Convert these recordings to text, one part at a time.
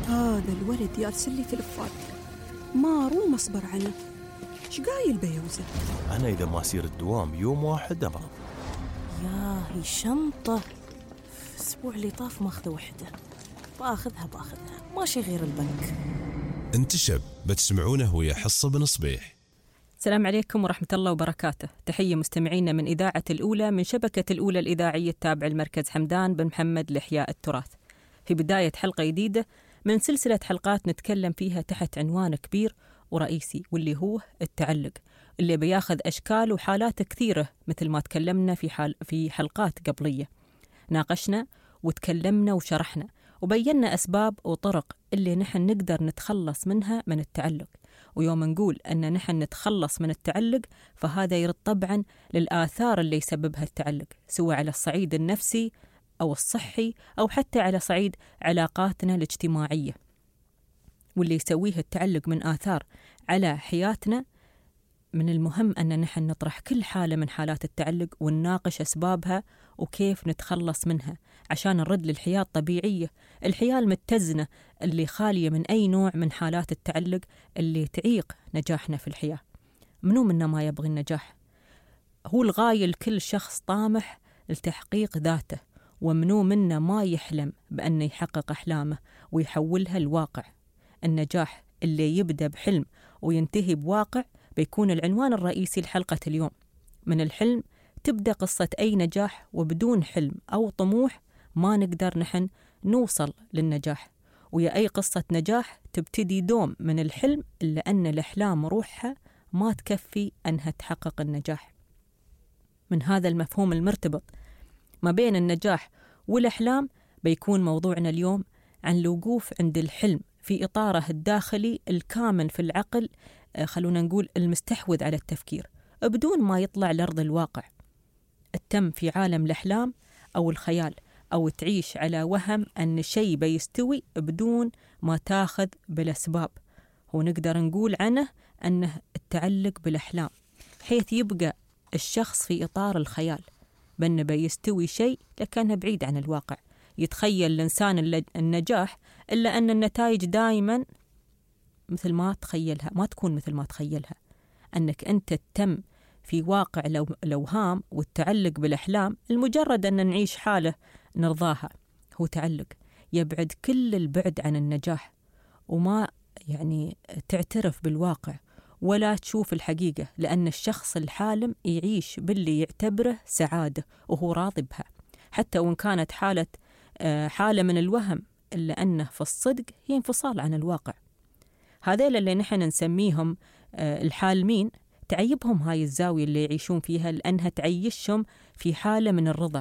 هذا الولد يرسل لي تلفات ما روم أصبر عنه. إيش قايل بيوزة؟ أنا إذا ما أسير الدوام يوم واحد أمرض. ياهي شنطة الأسبوع اللي طاف ماخذة وحدة، باخذها ماشي غير البنك. انتشب بتسمعونه ويا حصة بن صبيح. السلام عليكم ورحمة الله وبركاته. تحية مستمعينا من إذاعة الأولى من شبكة الأولى الإذاعية التابعة لمركز حمدان بن محمد لإحياء التراث، في بداية حلقة جديدة من سلسلة حلقات نتكلم فيها تحت عنوان كبير ورئيسي، واللي هو التعلق، اللي بياخذ أشكال وحالات كثيرة مثل ما تكلمنا في حلقات قبلية. ناقشنا وتكلمنا وشرحنا وبينا أسباب وطرق اللي نحن نقدر نتخلص منها من التعلق. ويوم نقول أن نحن نتخلص من التعلق فهذا يرد طبعا للآثار اللي يسببها التعلق، سواء على الصعيد النفسي أو الصحي أو حتى على صعيد علاقاتنا الاجتماعية. واللي يسويه التعلق من آثار على حياتنا، من المهم أن نحن نطرح كل حالة من حالات التعلق ونناقش أسبابها وكيف نتخلص منها عشان نرد للحياة الطبيعية، الحياة المتزنة اللي خالية من أي نوع من حالات التعلق اللي تعيق نجاحنا في الحياة. منو منا ما يبغي النجاح؟ هو الغاية لكل شخص طامح لتحقيق ذاته، ومنو منا ما يحلم بأنه يحقق أحلامه ويحولها لواقع. النجاح اللي يبدأ بحلم وينتهي بواقع بيكون العنوان الرئيسي لحلقة اليوم. من الحلم تبدأ قصة أي نجاح، وبدون حلم أو طموح ما نقدر نحن نوصل للنجاح. ويا أي قصة نجاح تبتدي دوم من الحلم، إلا أن الأحلام روحها ما تكفي أنها تحقق النجاح. من هذا المفهوم المرتبط ما بين النجاح والأحلام بيكون موضوعنا اليوم عن الوقوف عند الحلم في إطاره الداخلي الكامن في العقل، خلونا نقول المستحوذ على التفكير بدون ما يطلع لأرض الواقع. التم في عالم الأحلام أو الخيال، أو تعيش على وهم أن شيء بيستوي بدون ما تاخذ بالأسباب. هو نقدر نقول عنه أنه التعلق بالأحلام، حيث يبقى الشخص في إطار الخيال بأنه بيستوي شيء لكنه بعيد عن الواقع. يتخيل الإنسان النجاح، إلا أن النتائج دائما مثل ما تخيلها ما تكون مثل ما تخيلها. أنك أنت تتم في واقع الأوهام والتعلق بالأحلام المجرد أن نعيش حالة نرضاها، هو تعلق يبعد كل البعد عن النجاح، وما يعني تعترف بالواقع ولا تشوف الحقيقة، لأن الشخص الحالم يعيش باللي يعتبره سعادة وهو راضي بها، حتى وإن كانت حالة من الوهم، إلا أنه في الصدق هي انفصال عن الواقع. هذيل اللي نحن نسميهم الحالمين تعيبهم هاي الزاوية اللي يعيشون فيها، لأنها تعيشهم في حالة من الرضا.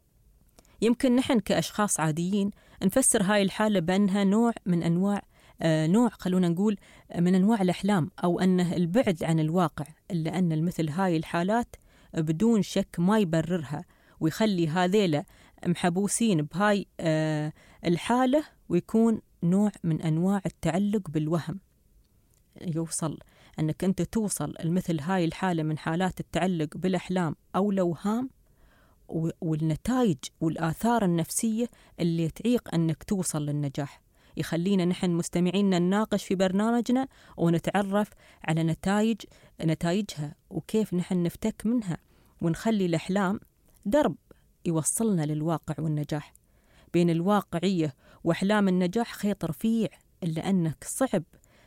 يمكن نحن كأشخاص عاديين نفسر هاي الحالة بأنها نوع من أنواع خلونا نقول من أنواع الأحلام، أو أنه البعد عن الواقع، إلا أن المثل هاي الحالات بدون شك ما يبررها ويخلي هذيلا محبوسين بهاي الحالة، ويكون نوع من أنواع التعلق بالوهم. يوصل أنك أنت توصل المثل هاي الحالة من حالات التعلق بالأحلام أو الأوهام، والنتائج والآثار النفسية اللي تعيق أنك توصل للنجاح. يخلينا نحن مستمعين نناقش في برنامجنا ونتعرف على نتائجها وكيف نحن نفتك منها، ونخلي الأحلام درب يوصلنا للواقع والنجاح. بين الواقعية وأحلام النجاح خيط رفيع، إلا أنك صعب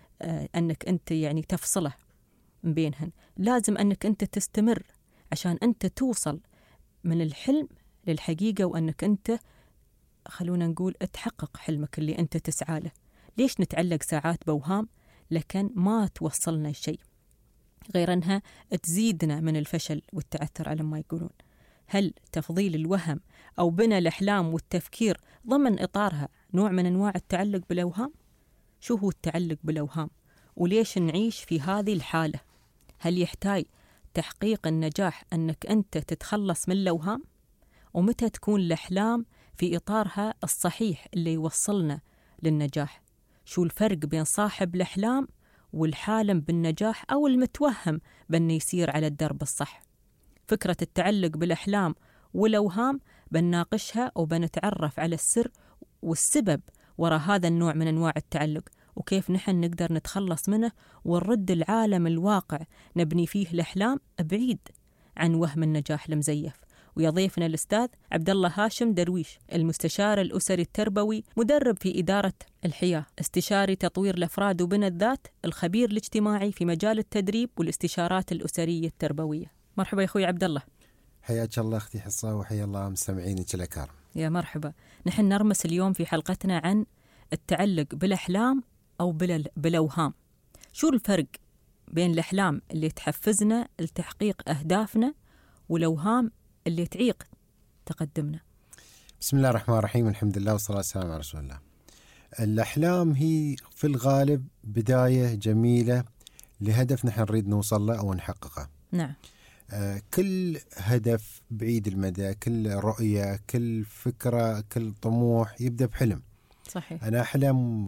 أنك أنت يعني تفصله من بينهن. لازم أنك أنت تستمر عشان أنت توصل من الحلم للحقيقة، وأنك أنت خلونا نقول تحقق حلمك اللي أنت تسعى له. ليش نتعلق ساعات بوهام لكن ما توصلنا شيء، غير أنها تزيدنا من الفشل والتعثر على ما يقولون؟ هل تفضيل الوهم أو بناء الأحلام والتفكير ضمن إطارها نوع من أنواع التعلق بالأوهام؟ شو هو التعلق بالأوهام؟ وليش نعيش في هذه الحالة؟ هل يحتاج تحقيق النجاح أنك أنت تتخلص من الأوهام؟ ومتى تكون الأحلام في إطارها الصحيح اللي يوصلنا للنجاح؟ شو الفرق بين صاحب الأحلام والحالم بالنجاح أو المتوهم بأنه يسير على الدرب الصح؟ فكرة التعلق بالأحلام والأوهام بنناقشها وبنتعرف على السر والسبب وراء هذا النوع من أنواع التعلق، وكيف نحن نقدر نتخلص منه ونرد العالم الواقع نبني فيه الأحلام بعيد عن وهم النجاح المزيف. ويضيفنا الأستاذ عبد الله هاشم درويش، المستشار الأسري التربوي، مدرب في إدارة الحياة، استشاري تطوير الأفراد وبناء الذات، الخبير الاجتماعي في مجال التدريب والاستشارات الأسرية التربوية. مرحبا يا أخوي عبد الله. حياك الله أختي حصة، وحيا الله مستمعينك الأكارم. يا مرحبا. نحن نرمس اليوم في حلقتنا عن التعلق بالأحلام أو بالأوهام. شو الفرق بين الأحلام اللي تحفزنا لتحقيق أهدافنا والأوهام اللي تعيق تقدمنا؟ بسم الله الرحمن الرحيم، الحمد لله والصلاة والسلام على رسول الله. الأحلام هي في الغالب بداية جميلة لهدف نحن نريد نوصل له أو نحققه. نعم. كل هدف بعيد المدى، كل رؤية، كل فكرة، كل طموح يبدأ بحلم. صحيح. أنا أحلم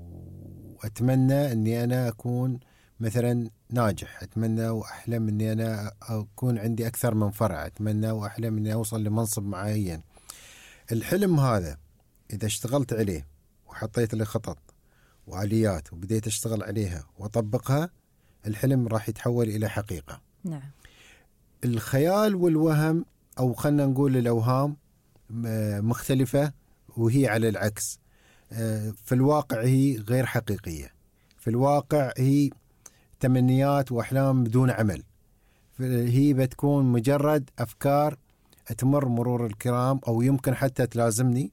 وأتمنى أني أنا أكون مثلا ناجح، أتمنى وأحلم أني أنا أكون عندي أكثر من فرع، أتمنى وأحلم أني أوصل لمنصب معين. الحلم هذا إذا اشتغلت عليه وحطيت له خطط وآليات وبديت أشتغل عليها وأطبقها، الحلم راح يتحول إلى حقيقة. نعم. الخيال والوهم، أو خلنا نقول الأوهام، مختلفة، وهي على العكس. في الواقع هي غير حقيقية، في الواقع هي تمنيات وأحلام بدون عمل، هي بتكون مجرد أفكار تمر مرور الكرام، أو يمكن حتى تلازمني،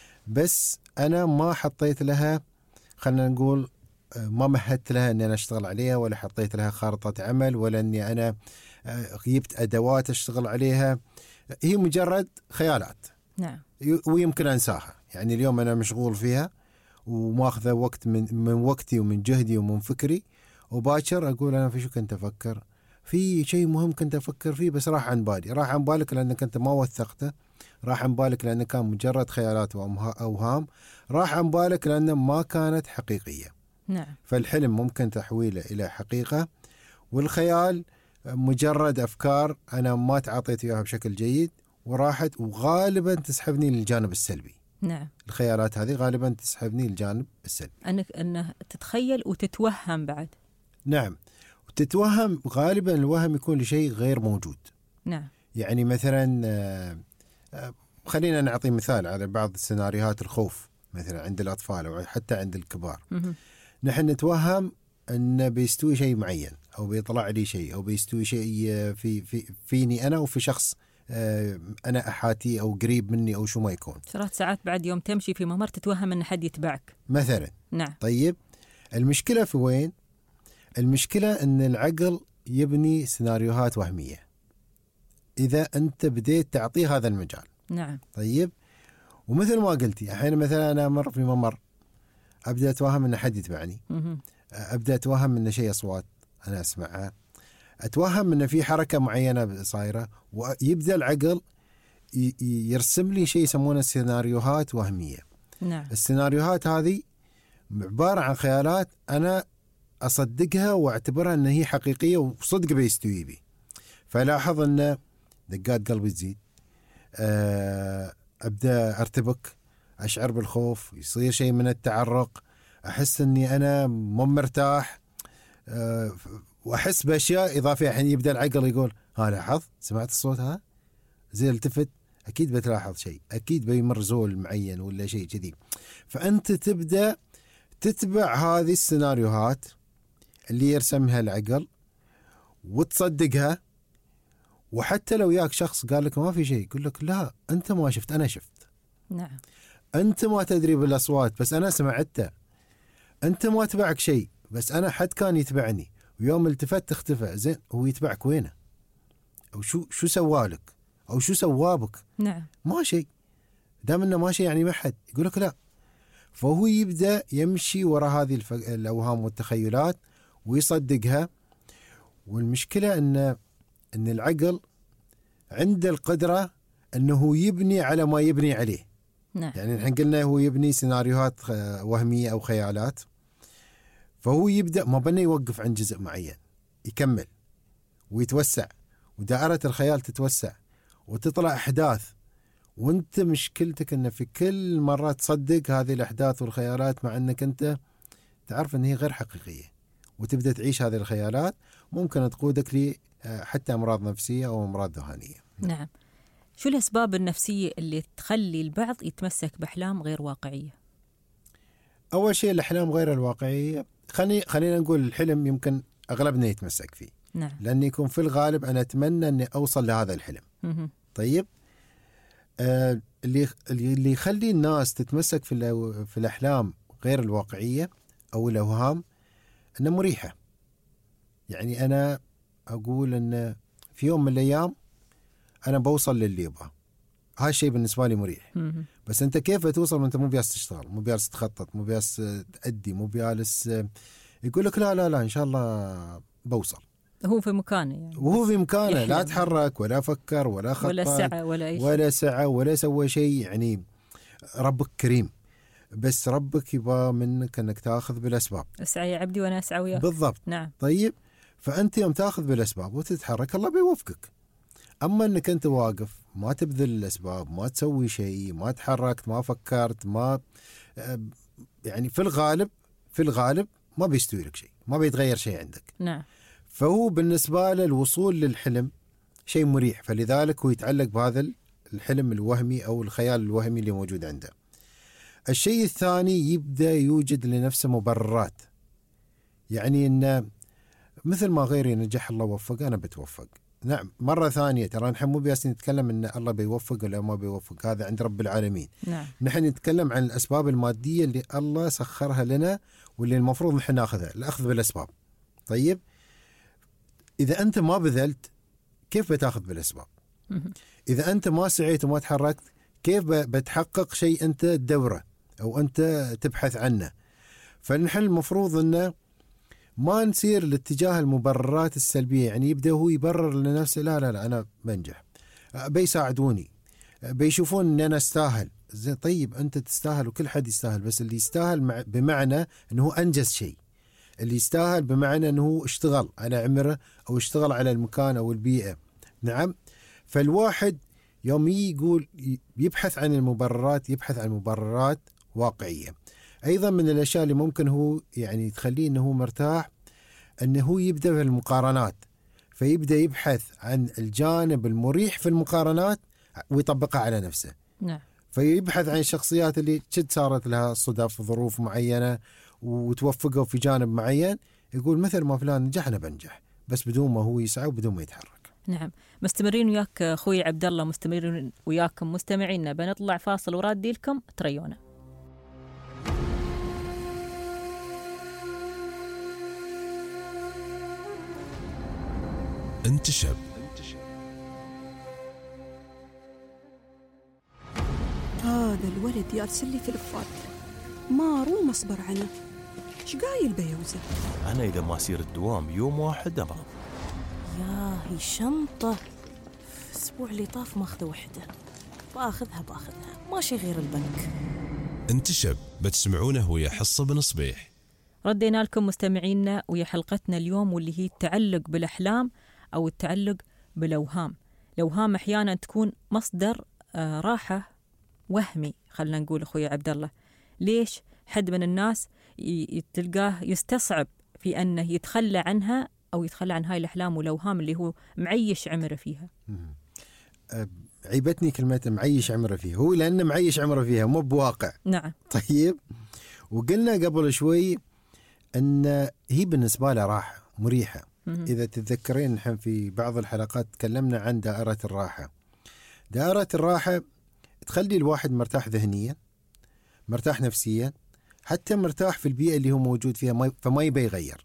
بس أنا ما حطيت لها، خلنا نقول ما مهدت لها أني أنا أشتغل عليها، ولا حطيت لها خارطة عمل، ولا أني أنا جبت أدوات أشتغل عليها. هي مجرد خيالات. نعم. ويمكن أنساها. يعني اليوم أنا مشغول فيها وماخذ وقت من وقتي ومن جهدي ومن فكري، وباكر أقول أنا في شو كنت أفكر في شيء مهم كنت أفكر فيه، بس راح عن بالي. راح عن بالك لأنك أنت ما وثقته، راح عن بالك لأنه كان مجرد خيالات وأوهام، راح عن بالك لأنه ما كانت حقيقية. نعم. فالحلم ممكن تحويله إلى حقيقة، والخيال مجرد أفكار أنا ما تعاطيت إياها بشكل جيد وراحت، وغالبا تسحبني للجانب السلبي. نعم. الخيالات هذه غالبا تسحبني للجانب السلبي. أنه تتخيل وتتوهم بعد. نعم. وتتوهم، غالبا الوهم يكون لشيء غير موجود. نعم. يعني مثلا خلينا نعطي مثال على بعض السيناريوهات الخوف مثلا عند الأطفال أو حتى عند الكبار. نحن نتوهم أن بيستوي شيء معين، أو بيطلع لي شيء، أو بيستوي شيء فيني أنا وفي شخص أنا أحاتي أو قريب مني أو شو ما يكون. ساعات بعد يوم تمشي في ممر تتوهم أن حد يتبعك مثلا. نعم. طيب المشكلة في وين؟ المشكلة أن العقل يبني سيناريوهات وهمية إذا أنت بديت تعطيه هذا المجال. نعم. طيب، ومثل ما قلتي أحيانا مثلا أنا أمر في ممر أبدأ أتوهم أن حد يتبعني، أبدأ أتوهم أن شيء أصوات أنا أسمعها، أتوهم أن في حركة معينة صايرة، ويبدأ العقل يرسم لي شيء يسمونه سيناريوهات وهمية. نعم. السيناريوهات هذه عبارة عن خيالات أنا أصدقها وأعتبرها أن هي حقيقية وصدق بيستوي بي. فلاحظ أن دقات قلبي تزيد، أبدأ أرتبك، أشعر بالخوف، يصير شيء من التعرق، أحس أني أنا مو مرتاح، وأحس بأشياء إضافية. حين يبدأ العقل يقول ها لاحظ، سمعت الصوت ها، زي التفت، أكيد بتلاحظ شيء، أكيد بيمر زول معين ولا شيء كذي. فأنت تبدأ تتبع هذه السيناريوهات اللي يرسمها العقل وتصدقها. وحتى لو ياك شخص قال لك ما في شيء، يقول لك لا أنت ما شفت، أنا شفت. نعم. أنت ما تدري بالأصوات بس أنا سمعتها. أنت ما تبعك شيء بس أنا حد كان يتبعني، ويوم التفت اختفى. زين، هو يتبعك وينه؟ أو شو سوالك؟ أو شو سوابك؟ نعم. ما شيء. دام إنه ما شيء يعني ما حد. يقول لك لا. فهو يبدأ يمشي وراء هذه الأوهام والتخيلات ويصدقها. والمشكلة أن العقل عنده القدرة أنه يبني على ما يبني عليه. نعم. يعني نحن قلنا هو يبني سيناريوهات وهمية أو خيالات، فهو يبدأ ما بني يوقف عن جزء معين، يكمل ويتوسع، ودائرة الخيال تتوسع وتطلع أحداث وانت مشكلتك ان في كل مرة تصدق هذه الأحداث والخيالات مع انك انت تعرف ان هي غير حقيقية، وتبدأ تعيش هذه الخيالات ممكن تقودك لي حتى أمراض نفسية أو أمراض ذهانية. نعم. شو الأسباب النفسية اللي تخلي البعض يتمسك بأحلام غير واقعية؟ أول شيء الأحلام غير الواقعية، خلينا نقول الحلم يمكن أغلبنا يتمسك فيه. نعم. لأن يكون في الغالب أنا أتمنى أني أوصل لهذا الحلم. طيب اللي يخلي الناس تتمسك في الأحلام غير الواقعية أو الأوهام أنها مريحة. يعني أنا أقول أن في يوم من الأيام أنا بوصل للي يبغى، هذا الشيء بالنسبة لي مريح. بس أنت كيف توصل وأنت مو بياس تشتغل، مو بياس تخطط، مو بياس تأدي، مو بياس يقول لك لا لا لا إن شاء الله بوصل. هو في مكانه يعني. وهو في مكانه، لا تحرك ولا فكر ولا خطط ولا سعى ولا أي شيء، ولا سعى ولا سوى شيء. يعني ربك كريم، بس ربك يبغى منك أنك تأخذ بالأسباب. اسعى يا عبدي وأنا أسعى وياك. بالضبط. نعم. طيب فأنت يوم تأخذ بالأسباب وتتحرك الله بيوفقك. أما أنك أنت واقف ما تبذل الأسباب، ما تسوي شيء، ما تحركت، ما فكرت، ما يعني في الغالب ما بيستوي لك شيء، ما بيتغير شيء عندك. نعم. فهو بالنسبة له الوصول للحلم شيء مريح، فلذلك هو يتعلق بهذا الحلم الوهمي أو الخيال الوهمي اللي موجود عنده. الشيء الثاني يبدأ يوجد لنفسه مبررات، يعني إنه مثل ما غيري نجح الله وفق أنا بتوفق. نعم مرة ثانية ترى نحن مو بس نتكلم إن الله بيوفق ولا ما بيوفق، هذا عند رب العالمين. نعم. نحن نتكلم عن الأسباب المادية اللي الله سخرها لنا واللي المفروض نحن ناخذها، الأخذ بالأسباب. طيب إذا أنت ما بذلت كيف بتاخذ بالأسباب؟ إذا أنت ما سعيت وما تحركت كيف بتحقق شيء أنت تدوره أو أنت تبحث عنه؟ فنحن المفروض أنه ما نصير لاتجاه المبررات السلبية، يعني يبدأ هو يبرر لنفسه لا لا لا أنا بنجح، بيساعدوني، بيشوفون أن أنا استاهل. طيب أنت تستاهل وكل حد يستاهل، بس اللي يستاهل بمعنى أنه أنجز شيء، اللي يستاهل بمعنى أنه اشتغل على عمره أو اشتغل على المكان أو البيئة. نعم. فالواحد يوم يقول يبحث عن المبررات يبحث عن مبررات واقعية. أيضا من الأشياء اللي ممكن هو يعني تخليه أنه مرتاح أنه هو يبدأ في المقارنات، فيبدأ يبحث عن الجانب المريح في المقارنات ويطبقها على نفسه. نعم. فيبحث عن الشخصيات اللي شد صارت لها صدف ظروف معينة وتوفقوا في جانب معين، يقول مثل ما فلان نجح أنا بنجح، بس بدون ما هو يسعى وبدون ما يتحرك. نعم. مستمرين وياك أخوي عبد الله، مستمرين وياكم مستمعينا، بنطلع فاصل ورادي لكم تريونا. انتشب. هذا الولد يرسل لي تلفات ما روم أصبر عنه، إيش قايل بيوزع؟ أنا إذا ما أسير الدوام يوم واحد أمرض. ياهي شنطة، الأسبوع اللي طاف ماخذة وحدة، باخذها ماشي غير البنك. انتشب بتسمعونه ويا حصة بن صبيح. ردينا لكم مستمعينا ويا حلقتنا اليوم، واللي هي التعلق بالأحلام أو التعلق بالأوهام. الأوهام أحيانا تكون مصدر راحة وهمي، خلنا نقول أخوي عبد الله. ليش حد من الناس تلقاه يستصعب في أنه يتخلى عنها أو يتخلى عن هاي الأحلام والأوهام اللي هو معيش عمره فيها؟ عيبتني كلمة معيش عمره فيها، هو لأنه معيش عمره فيها مو بواقع. نعم. طيب وقلنا قبل شوي أن هي بالنسبة له راحة مريحة. إذا تتذكرين نحن في بعض الحلقات تكلمنا عن دائرة الراحة. دائرة الراحة تخلي الواحد مرتاح ذهنيا، مرتاح نفسيا، حتى مرتاح في البيئة اللي هو موجود فيها، فما يبي يغير.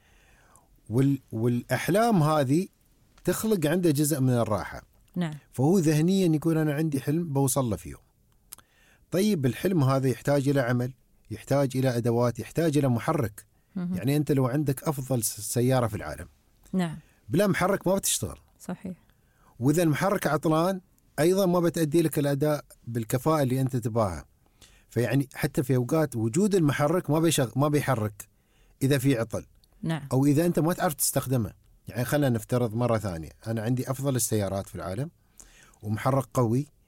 والأحلام هذه تخلق عنده جزء من الراحة. نعم. فهو ذهنيا يقول أنا عندي حلم بوصل له فيه. طيب الحلم هذا يحتاج إلى عمل، يحتاج إلى أدوات، يحتاج إلى محرك. يعني أنت لو عندك أفضل سيارة في العالم، نعم، بلا محرك ما بتشتغل. صحيح. وإذا المحرك عطلان أيضا ما بتأدي لك الأداء بالكفاءة اللي أنت تباها. فيعني حتى في أوقات وجود المحرك ما بيحرك إذا في عطل. نعم. أو إذا أنت ما تعرف تستخدمه. يعني خلينا نفترض مرة ثانية أنا عندي أفضل السيارات في العالم ومحرك قوي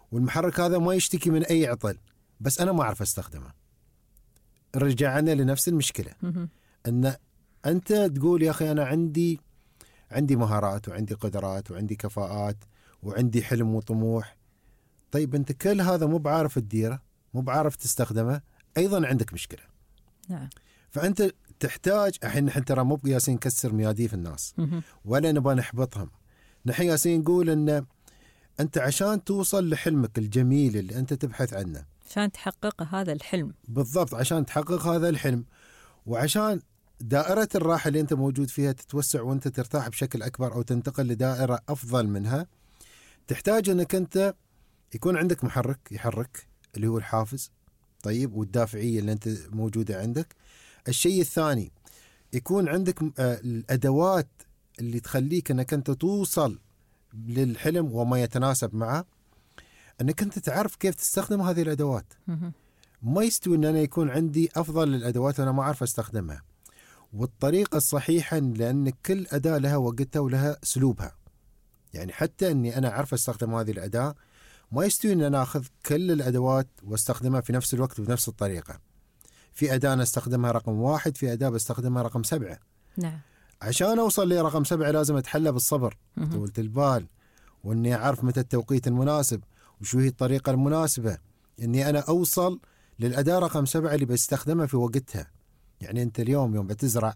والمحرك هذا ما يشتكي من أي عطل، بس أنا ما أعرف أستخدمه. رجعنا لنفس المشكلة، أن أنت تقول يا أخي أنا عندي مهارات وعندي قدرات وعندي كفاءات وعندي حلم وطموح. طيب أنت كل هذا مو بعارف تديره، مو بعارف تستخدمه، أيضا عندك مشكلة. نعم. فأنت تحتاج، نحن ترى مو ياسين نكسر مياديف الناس ولا نبغى نحبطهم. نحن ياسين نقول أن أنت عشان توصل لحلمك الجميل اللي أنت تبحث عنه، عشان تحقق هذا الحلم. بالضبط، عشان تحقق هذا الحلم، وعشان دائرة الراحة اللي أنت موجود فيها تتوسع وأنت ترتاح بشكل أكبر أو تنتقل لدائرة أفضل منها، تحتاج أنك أنت يكون عندك محرك يحرك اللي هو الحافز، طيب، والدافعية اللي أنت موجودة عندك. الشيء الثاني يكون عندك الأدوات اللي تخليك أنك أنت توصل للحلم وما يتناسب معه، أنك أنت تعرف كيف تستخدم هذه الأدوات. ما يستوي أن أنا يكون عندي أفضل الأدوات وأنا ما أعرف أستخدمها والطريقة الصحيحة، لأن كل أداة لها وقتها ولها أسلوبها. يعني حتى أني أنا أعرف أستخدم هذه الأداة، ما يستوي أن أنا أخذ كل الأدوات واستخدمها في نفس الوقت وبنفس الطريقة. في أداة أنا أستخدمها رقم 1، في أداة بستخدمها رقم 7. نعم. عشان أوصل لرقم 7 لازم أتحلى بالصبر طولة البال، وأني أعرف متى التوقيت المناسب وشو هي الطريقة المناسبة أني أنا أوصل للأداة رقم 7 اللي بستخدمها في وقتها. يعني أنت اليوم يوم بتزرع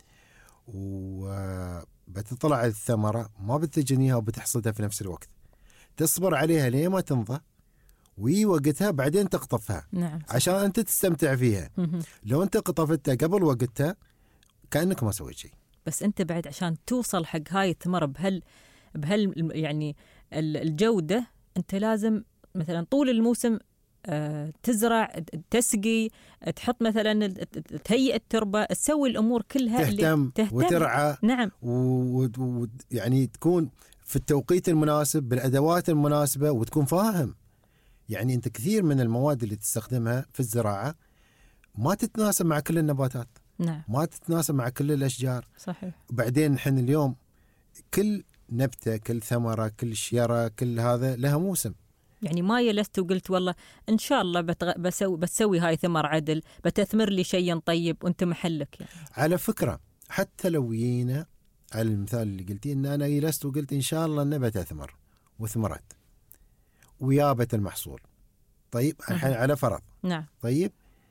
وبتطلع الثمرة، ما بتجنيها وبتحصدها في نفس الوقت، تصبر عليها ليه ما تنضى وي وقتها بعدين تقطفها. نعم. عشان أنت تستمتع فيها. لو أنت قطفتها قبل وقتها كأنك ما سويت شيء. بس أنت بعد عشان توصل حق هاي الثمرة بهال يعني الجودة، أنت لازم مثلا طول الموسم تزرع، تسقي، تحط مثلا، تهيئ التربة، تسوي الأمور كلها، تهتم وترعى. نعم. يعني تكون في التوقيت المناسب بالأدوات المناسبة وتكون فاهم. يعني أنت كثير من المواد اللي تستخدمها في الزراعة ما تتناسب مع كل النباتات. نعم. ما تتناسب مع كل الأشجار. صحيح. وبعدين نحن اليوم كل نبتة، كل ثمرة، كل شجرة، كل هذا لها موسم. يعني ما يلست وقلت والله إن شاء الله بتسوي هاي ثمر عدل، بتثمر لي شيء طيب وأنت محلك. يعني على فكرة حتى لو جينا على المثال اللي قلتي إن أنا جلست وقلت إن شاء الله النبتة تثمر وثمرت ويابت المحصول، طيب الحين على فرض. نعم. طيب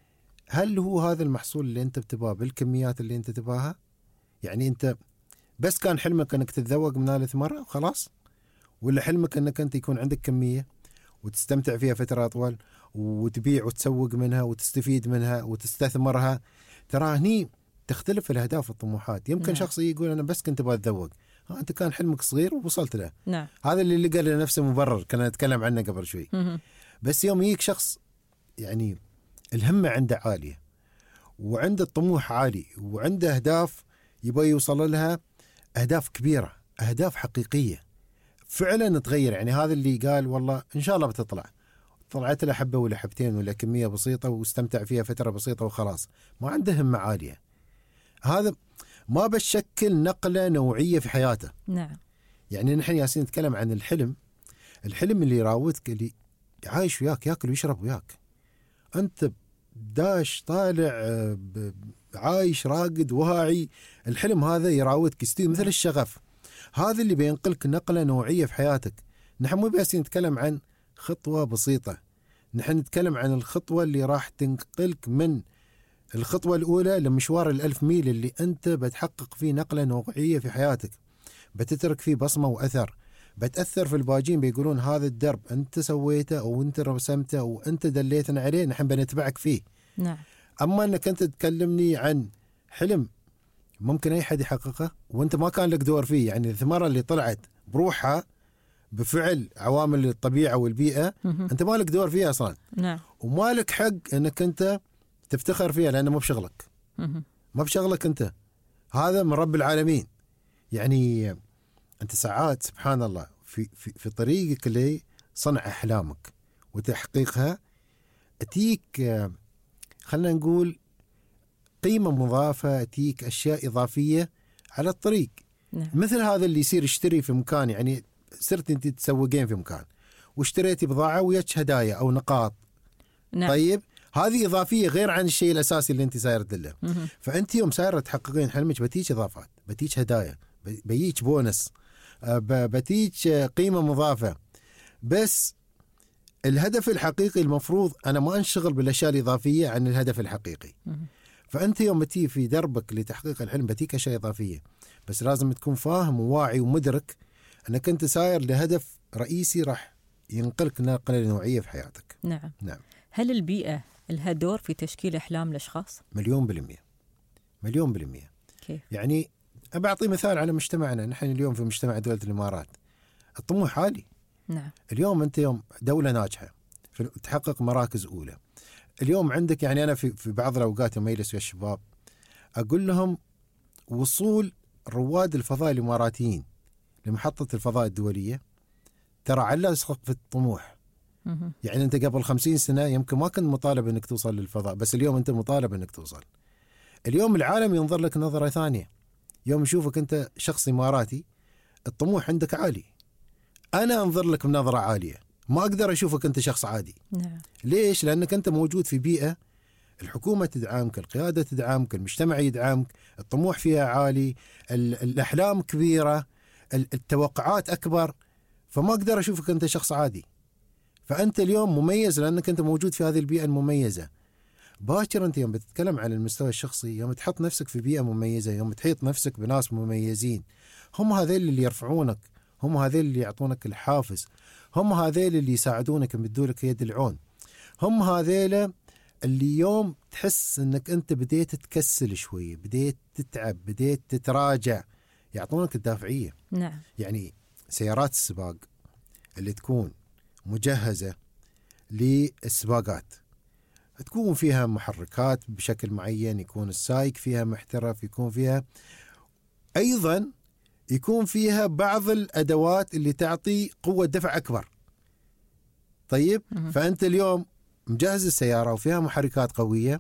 هل هو هذا المحصول اللي أنت بتباه بالكميات اللي أنت تباها؟ يعني أنت بس كان حلمك أنك تتذوق من هذه الثمرة وخلاص، ولا حلمك أنك أنت يكون عندك كمية وتستمتع فيها فترة أطول وتبيع وتسوق منها وتستفيد منها وتستثمرها؟ ترى هني تختلف الأهداف والطموحات. يمكن نعم. شخص يقول أنا بس كنت أبغى أتذوق، أنت كان حلمك صغير ووصلت له. نعم. هذا اللي لقى لنفسه مبرر كنا نتكلم عنه قبل شوي. بس يوم يجيك شخص يعني الهمة عنده عالية وعنده الطموح عالي وعنده أهداف يبغى يوصل لها، أهداف كبيرة، أهداف حقيقية فعلا تغير. يعني هذا اللي قال والله إن شاء الله بتطلع، طلعت له حبة ولا حبتين ولا كمية بسيطة واستمتع فيها فترة بسيطة وخلاص، ما عنده همة عالية، هذا ما بتشكل نقلة نوعية في حياته. نعم. يعني نحن ياسين نتكلم عن الحلم اللي يراودك، اللي عايش وياك، ياكل ويشرب وياك، أنت داش طالع عايش راقد واعي. الحلم هذا يراودك، يستوي مثل الشغف، هذا اللي بينقلك نقلة نوعية في حياتك. نحن مو بس نتكلم عن خطوة بسيطة، نحن نتكلم عن الخطوة اللي راح تنقلك من الخطوة الأولى لمشوار 1000 ميل اللي أنت بتحقق فيه نقلة نوعية في حياتك، بتترك فيه بصمة وأثر، بتأثر في الباجين، بيقولون هذا الدرب أنت سويته أو أنت رسمته أو أنت دليتنا عليه، نحن بنتبعك فيه. نعم. أما أنك أنت تكلمني عن حلم ممكن أي حد يحققه وأنت ما كان لك دور فيه، يعني الثمرة اللي طلعت بروحها بفعل عوامل الطبيعة والبيئة أنت ما لك دور فيها أصلا. نعم. وما لك حق أنك أنت تفتخر فيها لأنه مو بشغلك، ما بشغلك أنت، هذا من رب العالمين. يعني أنت ساعات سبحان الله في طريقك لصنع أحلامك وتحقيقها أتيك خلنا نقول قيمة مضافة، أتيك أشياء إضافية على الطريق. نعم. مثل هذا اللي يصير يشتري في مكان، يعني صرت أنت تسوقين في مكان واشتريتي بضاعة وياك هدايا أو نقاط. نعم. طيب هذه إضافية غير عن الشيء الأساسي اللي أنت سايرة تدله. فأنت يوم سايرة تحققين حلمك بتيج إضافات، بتيج هدايا، بيجيك بونس، بتيج قيمة مضافة. بس الهدف الحقيقي المفروض أنا ما أنشغل بالأشياء الإضافية عن الهدف الحقيقي. فأنت يوم بتي في دربك لتحقيق الحلم بتيك أشياء إضافية، بس لازم تكون فاهم وواعي ومدرك أنك أنت ساير لهدف رئيسي راح ينقلك نقلة نوعية في حياتك. نعم. نعم. هل البيئة لها دور في تشكيل أحلام الأشخاص؟ 1,000,000%. 1,000,000%. كيف؟ يعني أبعطي مثال على مجتمعنا. نحن اليوم في مجتمع دولة الإمارات الطموح عالي. نعم. اليوم أنت يوم دولة ناجحة تحقق مراكز أولى، اليوم عندك يعني أنا في بعض الأوقات يوم يجلس ويا الشباب أقول لهم وصول رواد الفضاء الإماراتيين لمحطة الفضاء الدولية ترى على سقف الطموح. يعني أنت قبل 50 سنة يمكن ما كنت مطالب أنك توصل للفضاء، بس اليوم أنت مطالب أنك توصل. اليوم العالم ينظر لك نظرة ثانية، يوم يشوفك أنت شخص إماراتي الطموح عندك عالي، أنا أنظر لك بنظرة عالية، ما أقدر أشوفك أنت شخص عادي. نعم. ليش؟ لأنك أنت موجود في بيئة الحكومة تدعمك، القيادة تدعمك، المجتمع يدعمك، الطموح فيها عالي، الأحلام كبيرة، التوقعات أكبر، فما أقدر أشوفك أنت شخص عادي. فأنت اليوم مميز لأنك أنت موجود في هذه البيئة المميزة. باكر أنت يوم بتتكلم عن المستوى الشخصي، يوم تحط نفسك في بيئة مميزة، يوم تحيط نفسك بناس مميزين، هم هذيل اللي يرفعونك، هم هذيل اللي يعطونك الحافز، هم هذيل اللي يساعدونك يمدولك يد العون، هم هذيل اللي يوم تحس أنك أنت بديت تكسل شوي، بديت تتعب، بديت تتراجع، يعطونك الدافعية. نعم. يعني سيارات السباق اللي تكون مجهزة للسباقات تكون فيها محركات بشكل معين، يكون السايق فيها محترف، يكون فيها أيضا يكون فيها بعض الأدوات اللي تعطي قوة دفع أكبر. طيب فأنت اليوم مجهز السيارة وفيها محركات قوية.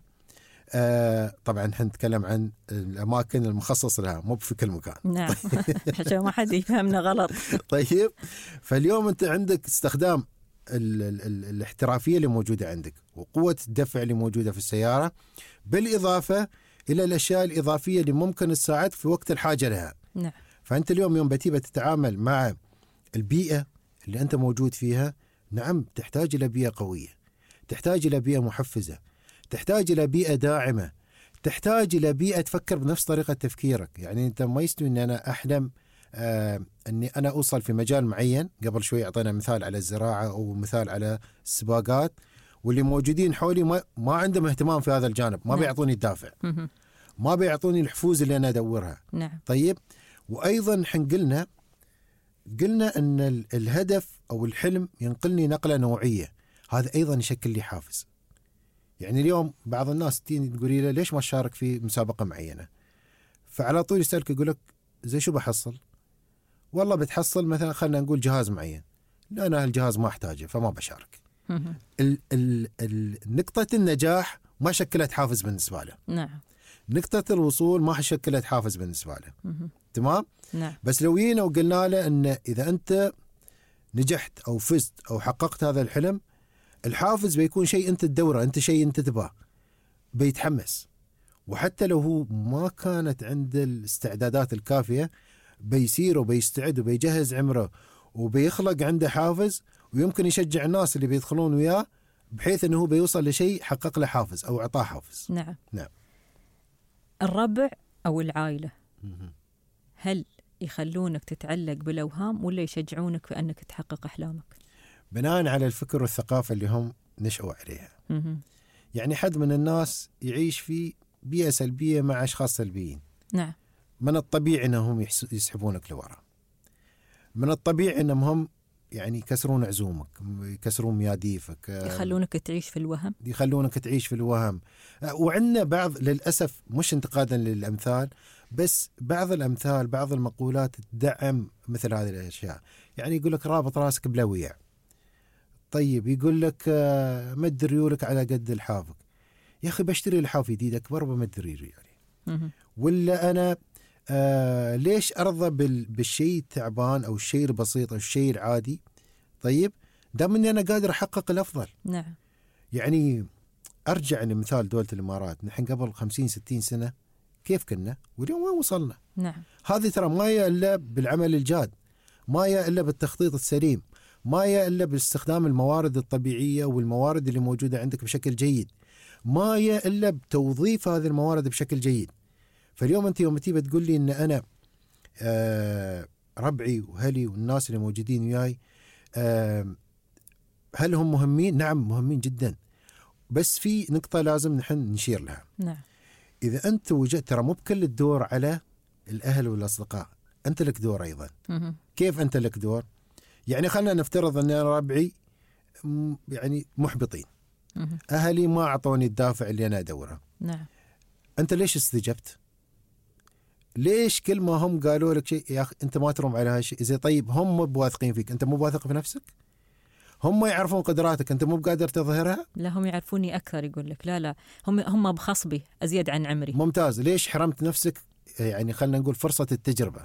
طبعا احنا نتكلم عن الأماكن المخصصة لها، مو في كل مكان. نعم. عشان ما حد يفهمنا غلط. طيب فاليوم أنت عندك استخدام الاحترافية اللي موجودة عندك وقوة الدفع اللي موجودة في السيارة، بالإضافة إلى الأشياء الإضافية اللي ممكن تساعد في وقت الحاجة لها. نعم. فأنت اليوم يوم بتيجي تتعامل مع البيئة اللي أنت موجود فيها، نعم تحتاج إلى بيئة قوية، تحتاج إلى بيئة محفزة، تحتاج إلى بيئة داعمة، تحتاج إلى بيئة تفكر بنفس طريقة تفكيرك. يعني أنت ما يستوي أن أنا أحلم أني أنا أوصل في مجال معين. قبل شوي أعطينا مثال على الزراعة أو مثال على السباقات، واللي موجودين حولي ما عندهم اهتمام في هذا الجانب، ما بيعطوني الدافع، ما بيعطوني الحفوز اللي أنا أدورها. نعم. طيب وأيضا حن قلنا أن الهدف أو الحلم ينقلني نقلة نوعية، هذا أيضا يشكل لي حافز. يعني اليوم بعض الناس تيجي تقولي له ليش ما تشارك في مسابقة معينة، فعلى طول يسألك يقول لك زي شو بحصل؟ والله بتحصل مثلا خلنا نقول جهاز معين، لا أنا هالجهاز ما أحتاجه فما بشارك. نقطة النجاح ما شكلت حافز بالنسبة له. نعم. نقطة الوصول ما شكلت حافز بالنسبة له. تمام؟ نعم. بس لو جينا وقلنا له أن إذا أنت نجحت أو فزت أو حققت هذا الحلم، الحافز بيكون شيء أنت تدوره، أنت شيء أنت تباه، بيتحمس. وحتى لو هو ما كانت عنده الاستعدادات الكافية بيسير وبيستعد وبيجهز عمره وبيخلق عنده حافز، ويمكن يشجع الناس اللي بيدخلون وياه بحيث أنه هو بيوصل لشيء حقق له حافز أو أعطاه حافز. نعم. نعم. الربع أو العائلة هل يخلونك تتعلق بالأوهام ولا يشجعونك في أنك تحقق أحلامك؟ بناء على الفكر والثقافة اللي هم نشأوا عليها. يعني حد من الناس يعيش في بيئة سلبية مع أشخاص سلبيين. نعم. من الطبيعي أنهم يسحبونك لورا، من الطبيعي أنهم هم يعني يكسرون عزومك، يكسرون مياديفك، يخلونك تعيش في الوهم، يخلونك تعيش في الوهم. وعندنا بعض للأسف، مش انتقادا للأمثال، بس بعض الأمثال بعض المقولات تدعم مثل هذه الأشياء. يعني يقول لك رابط راسك بلا ويع. طيب يقول لك مد ريولك على قد لحافك. يا أخي بشتري لحاف جديد أكبر بمد ريولي يعني. ولا أنا ليش أرضى بالشيء التعبان أو الشيء البسيط أو الشيء العادي؟ طيب دام اني انا قادر احقق الافضل. نعم. يعني ارجع لمثال دولة الامارات، نحن قبل 50-60 سنة كيف كنا واليوم وين وصلنا؟ نعم. هذه ترى ما هي الا بالعمل الجاد، ما هي الا بالتخطيط السليم، ما هي الا باستخدام الموارد الطبيعية والموارد اللي موجودة عندك بشكل جيد، ما هي الا بتوظيف هذه الموارد بشكل جيد. فاليوم انت يوم تيجي تقول لي ان انا ربعي وهلي والناس اللي موجودين وياي هل هم مهمين؟ نعم مهمين جدا، بس في نقطة لازم نحن نشير لها. نعم. إذا أنت وجدت ترى مو بكل الدور على الأهل والأصدقاء، أنت لك دور أيضا. كيف أنت لك دور؟ يعني خلنا نفترض أن أنا ربعي يعني محبطين، أهلي ما أعطوني الدافع اللي أنا أدوره. نعم. أنت ليش استجبت؟ ليش كل ما هم قالوا لك شيء يا أخي أنت ما تروم على هالشيء؟ إذا طيب هم مو بواثقين فيك، أنت مو واثق في نفسك؟ هم يعرفون قدراتك، أنت مو بقادر تظهرها؟ لا هم يعرفوني أكثر، يقول لك لا هم بخصبي أزيد عن عمري. ممتاز. ليش حرمت نفسك يعني خلنا نقول فرصة التجربة؟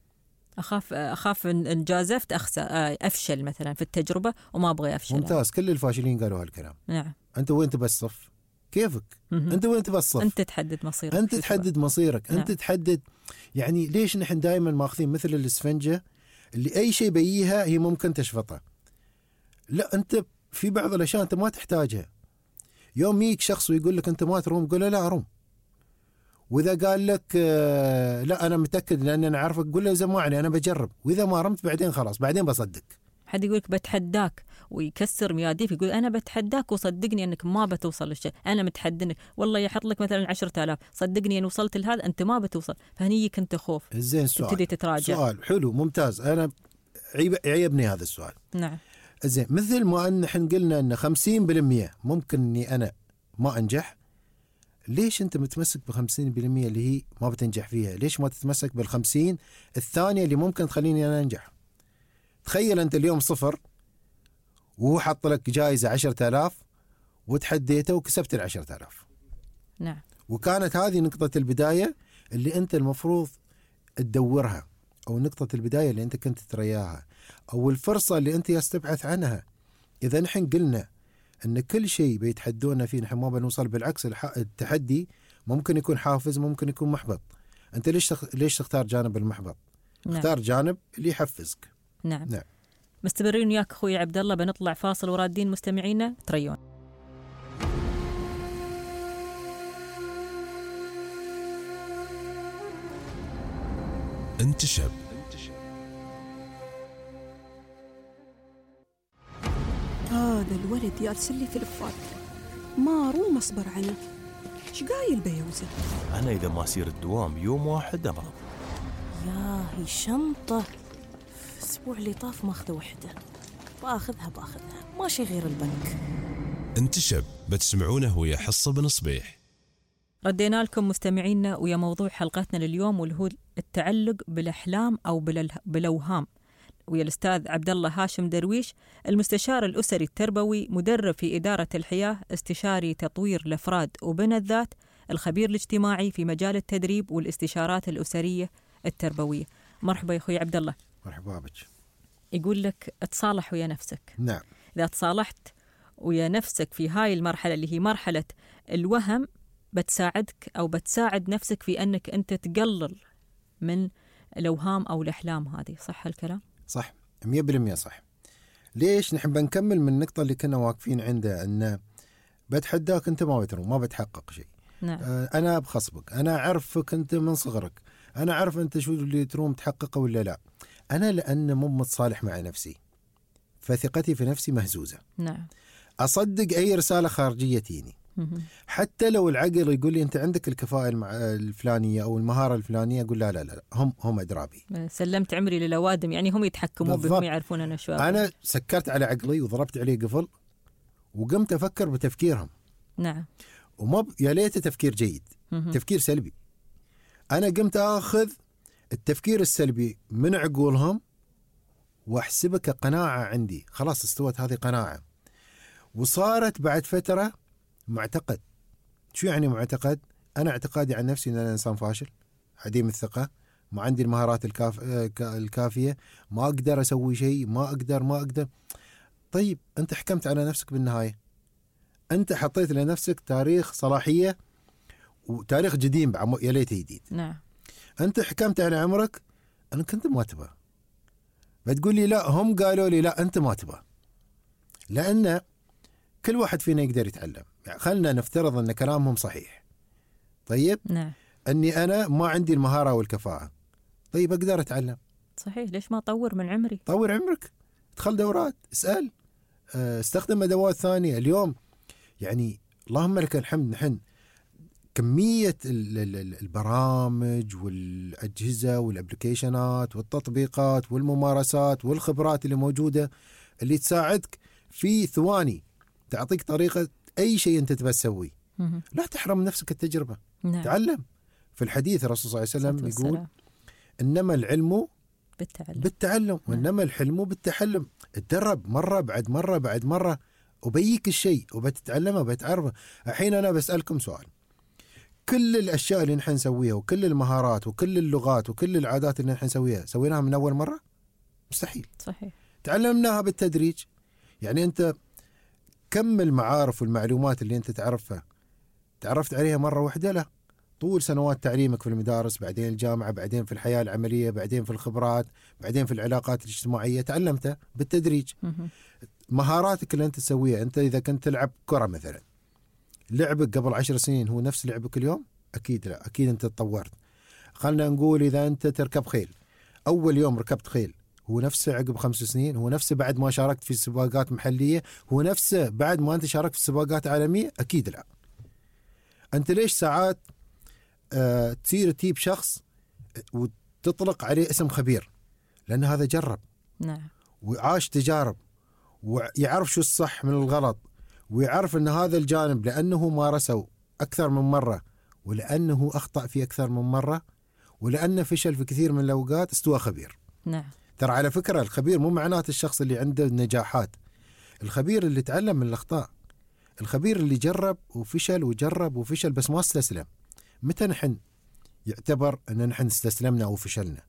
أخاف إن جازفت أفشل مثلا في التجربة وما أبغى أفشل. ممتاز. كل الفاشلين قالوا هالكلام. نعم. أنت وين تبى الصف؟ كيفك؟ أنت وين تبى الصف؟ أنت تحدد مصيرك. أنت تحدد مصيرك. نعم. أنت تحدد. يعني ليش نحن دائما ماخذين مثل الإسفنجة اللي أي شيء بيها هي ممكن تشفطه؟ لا، أنت في بعض الأشياء أنت ما تحتاجها. يوم يجيك شخص ويقول لك أنت ما تروم، قول له لا أروم. وإذا قال لك لا أنا متأكد لأن أنا عارفك، قول له زمعني أنا بجرب، وإذا ما رمت بعدين خلاص بعدين بصدق. حد يقولك بتحداك ويكسر مياديف، يقول أنا بتحداك وصدقني أنك ما بتوصل للشيء، أنا متحدنك. والله يحط لك مثلا 10,000، صدقني أن وصلت لهذا أنت ما بتوصل، فهنيك أنت خوف. زين. سؤال تبتدي تتراجع. سؤال حلو ممتاز. أنا عيبني هذا السؤال. نعم. زين. مثل ما أن نحن قلنا أن 50% ممكن أني أنا ما أنجح، ليش أنت متمسك ب50% اللي هي ما بتنجح فيها؟ ليش ما تتمسك بال50 الثانية اللي ممكن تخليني أنا أنجح؟ تخيل أنت اليوم 0 وهو حط لك جائزة 10,000 وتحديته وكسبت 10,000. نعم. وكانت هذه نقطة البداية اللي أنت المفروض تدورها، أو نقطة البداية اللي أنت كنت ترياها، أو الفرصة اللي أنت يستبحث عنها. إذا نحن قلنا أن كل شيء بيتحدونا فيه نحن ما بنوصل، بالعكس التحدي ممكن يكون حافز، ممكن يكون محبط. أنت ليش تختار جانب المحبط؟ نعم. اختار جانب اللي يحفزك. نعم. نعم. مستمرين وياك أخوي عبد الله، بنطلع فاصل ورادين مستمعينا تريون. انتشب. هذا الولد يرسل لي فلفات ما روم أصبر عنه. إيش قايل بيوزه؟ أنا إذا ما أصير الدوام يوم واحد أمرض. يا هي شنطة، الأسبوع اللي طاف ماخذة وحدة، باخذها ماشي غير البنك. انتشب بتسمعونه ويا حصة بن صبيح. ردينا لكم مستمعينا ويا موضوع حلقتنا لليوم، واللي هو التعلق بالأحلام أو بالأوهام، ويا الأستاذ عبد الله هاشم درويش، المستشار الأسري التربوي، مدرب في إدارة الحياة، استشاري تطوير الأفراد وبنى الذات، الخبير الاجتماعي في مجال التدريب والاستشارات الأسرية التربوية. مرحبا يا أخوي عبد الله. مرحبا بك. يقول لك تصالح ويا نفسك. نعم. إذا تصالحت ويا نفسك في هاي المرحلة اللي هي مرحلة الوهم، بتساعدك أو بتساعد نفسك في أنك أنت تقلل من الأوهام أو الأحلام هذه. صح الكلام؟ صح 100% صح. ليش؟ نحن بنكمل من النقطة اللي كنا واقفين عندها، أن بتحداك أنت ما بتروم، ما بتحقق شيء. نعم. أنا بخصبك، أنا أعرفك أنت من صغرك، أنا أعرف أنت شو اللي تروم تحققه ولا لا. أنا لأن مو متصالح مع نفسي فثقتي في نفسي مهزوزة. نعم. أصدق أي رسالة خارجية تيني، حتى لو العقل يقول لي أنت عندك الكفاءة الفلانية أو المهارة الفلانية، أقول لا هم أدرابي. سلمت عمري للأوادم، يعني هم يتحكموا بهم، يعرفون أنا شو. أنا سكرت على عقلي وضربت عليه قفل وقمت أفكر بتفكيرهم. نعم. يا ليت تفكير جيد، تفكير سلبي. أنا قمت أخذ التفكير السلبي من عقولهم وأحسبه كقناعة عندي، خلاص استوت هذه قناعة، وصارت بعد فترة معتقد. شو يعني معتقد؟ أنا اعتقادي عن نفسي أن أنا إنسان فاشل، عديم الثقة، ما عندي المهارات الكافية، ما أقدر أسوي شيء، ما أقدر. طيب أنت حكمت على نفسك بالنهاية، أنت حطيت لنفسك تاريخ صلاحية وتاريخ جديد يا ليت جديد. نعم. أنت حكمت على عمرك أنا كنت ما تبغى، بتقول لي لا هم قالوا لي لا أنت ما تبغى، لأن كل واحد فينا يقدر يتعلم. يعني خلنا نفترض أن كلامهم صحيح. طيب نعم. أني أنا ما عندي المهارة والكفاءة، طيب أقدر أتعلم. صحيح، ليش ما أطور من عمري؟ طور عمرك، ادخل دورات، اسأل، استخدم أدوات ثانية. اليوم يعني اللهم لك الحمد نحن كمية البرامج والأجهزة والابليكيشنات والتطبيقات والممارسات والخبرات اللي موجودة اللي تساعدك في ثواني، تعطيك طريقة أي شيء أنت تبى تسويه. لا تحرم نفسك التجربة. نعم. تعلم. في الحديث الرسول صلى الله عليه وسلم يقول إنما العلم بالتعلم وإنما الحلم بالتحلم. اتدرب مرة بعد مرة بعد مرة وبيك الشيء وبتتعلمه وبتعرفه. الحين أنا بسألكم سؤال، كل الأشياء اللي نحن نسويها وكل المهارات وكل اللغات وكل العادات اللي نحن نسويها سويناها من أول مرة؟ مستحيل. صحيح. تعلمناها بالتدريج. يعني أنت كم المعارف والمعلومات اللي أنت تعرفها تعرفت عليها مرة واحدة؟ لا، طول سنوات تعليمك في المدارس، بعدين الجامعة، بعدين في الحياة العملية، بعدين في الخبرات، بعدين في العلاقات الاجتماعية، تعلمتها بالتدريج. مهاراتك اللي أنت تسويها، أنت إذا كنت تلعب كرة مثلا، لعبك قبل 10 سنين هو نفس لعبك اليوم؟ أكيد لا، أكيد أنت تطورت. خلنا نقول إذا أنت تركب خيل، أول يوم ركبت خيل هو نفسه عقب 5 سنين؟ هو نفسه بعد ما شاركت في سباقات محلية؟ هو نفسه بعد ما أنت شاركت في سباقات عالمية؟ أكيد لا. أنت ليش ساعات تصير تجيب شخص وتطلق عليه اسم خبير؟ لأن هذا جرب. نعم. وعاش تجارب ويعرف شو الصح من الغلط، ويعرف أن هذا الجانب لأنه مارسه أكثر من مرة، ولأنه أخطأ في أكثر من مرة، ولأنه فشل في كثير من الأوقات، استوى خبير. نعم. ترى على فكرة الخبير مو معناته الشخص اللي عنده نجاحات، الخبير اللي تعلم من الأخطاء، الخبير اللي جرب وفشل وجرب وفشل بس ما استسلم. متى نحن يعتبر أن نحن استسلمنا أو فشلنا؟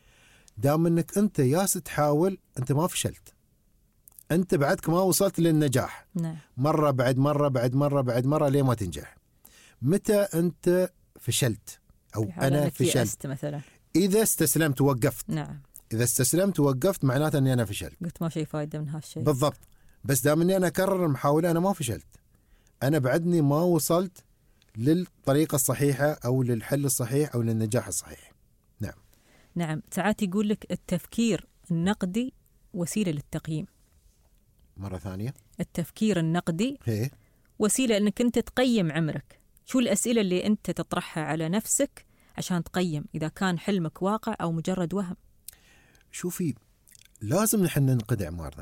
دام أنك أنت ياس تحاول، أنت ما فشلت، أنت بعدك ما وصلت للنجاح. نعم. مرة بعد مرة بعد مرة بعد مرة ليه ما تنجح. متى أنت فشلت أو أنا فشلت؟ مثلا إذا استسلمت ووقفت. نعم. إذا استسلمت ووقفت معناته أني أنا فشلت، قلت ما في فايدة من هالشيء. بالضبط. بس دام أني أنا أكرر المحاولة أنا ما فشلت، أنا بعدني ما وصلت للطريقة الصحيحة أو للحل الصحيح أو للنجاح الصحيح. نعم. نعم. ساعات يقول لك التفكير النقدي وسيلة للتقييم. مرة ثانية، التفكير النقدي هي وسيلة أنك أنت تقيم عمرك. شو الأسئلة اللي أنت تطرحها على نفسك عشان تقيم إذا كان حلمك واقع أو مجرد وهم؟ شوفي، لازم نحن ننقد أعمارنا.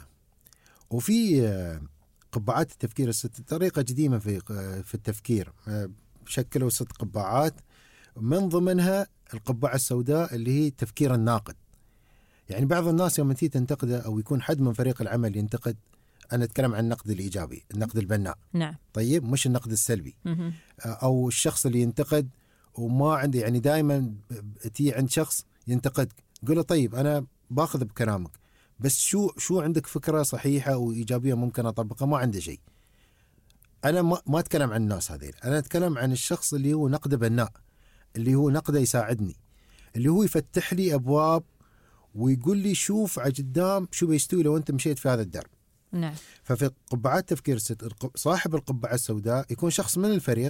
وفي قبعات التفكير الست، طريقة قديمة في التفكير، شكلوا 6 قبعات، من ضمنها القبعة السوداء اللي هي التفكير الناقد. يعني بعض الناس يوم تيجي تنتقده أو يكون حد من فريق العمل ينتقد، أنا أتكلم عن النقد الإيجابي، النقد البناء. نعم. طيب، مش النقد السلبي. أو الشخص اللي ينتقد وما عنده، يعني دائما تيجي عند شخص ينتقد قل له طيب أنا باخذ بكلامك، بس شو عندك فكرة صحيحة وإيجابية ممكن أطبقها؟ ما عنده شيء. أنا ما أتكلم عن الناس هذين، أنا أتكلم عن الشخص اللي هو نقد بناء، اللي هو نقده يساعدني، اللي هو يفتح لي أبواب ويقول لي شوف على قدام شو بيستوي لو أنت مشيت في هذا الدرب. نعم. ففي قبعات تفكير صاحب القبعة السوداء يكون شخص من الفريق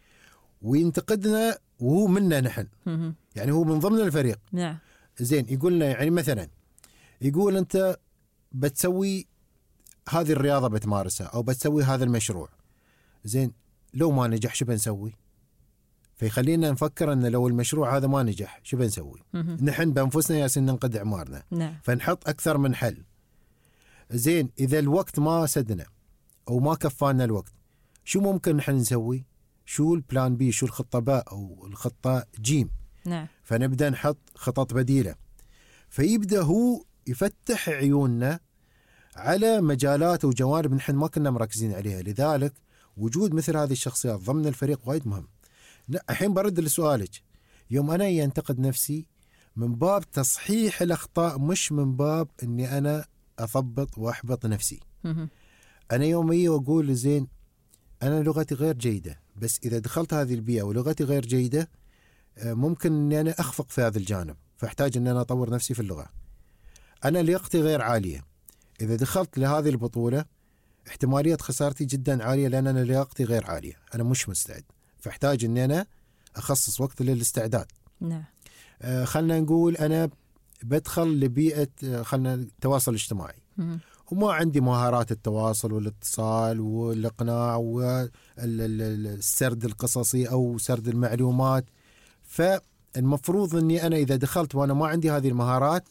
وينتقدنا وهو منا نحن، يعني هو من ضمن الفريق. نعم. زين، يقولنا يعني مثلا يقول أنت بتسوي هذه الرياضة بتمارسها أو بتسوي هذا المشروع، زين لو ما نجح شو بنسوي؟ فيخلينا نفكر أن لو المشروع هذا ما نجح شو بنسوي؟ نحن بأنفسنا ياسين ننقد أعمارنا. نعم. فنحط أكثر من حل. زين، إذا الوقت ما سدنا أو ما كفانا الوقت شو ممكن نحن نسوي؟ شو البلان بي؟ شو الخطة باء أو الخطة جيم؟ نعم. فنبدأ نحط خطط بديلة. فيبدأ هو يفتح عيوننا على مجالات وجوانب نحن ما كنا مركزين عليها. لذلك وجود مثل هذه الشخصيات ضمن الفريق وايد مهم. الحين برد لسؤالك، يوم أنا ينتقد نفسي من باب تصحيح الأخطاء، مش من باب أني أنا أثبط وأحبط نفسي. أنا يوميا أقول زين أنا لغتي غير جيدة، بس إذا دخلت هذه البيئة ولغتي غير جيدة ممكن أني أنا أخفق في هذا الجانب، فأحتاج أن أنا أطور نفسي في اللغة. أنا لياقتي غير عالية، إذا دخلت لهذه البطولة احتمالية خسارتي جدا عالية، لأن أنا لياقتي غير عالية، أنا مش مستعد، فأحتاج أني أنا أخصص وقت للاستعداد. نعم. خلنا نقول أنا بدخل لبيئة خلنا التواصل الاجتماعي وما عندي مهارات التواصل والاتصال والإقناع والسرد القصصي أو سرد المعلومات، فالمفروض أني أنا إذا دخلت وأنا ما عندي هذه المهارات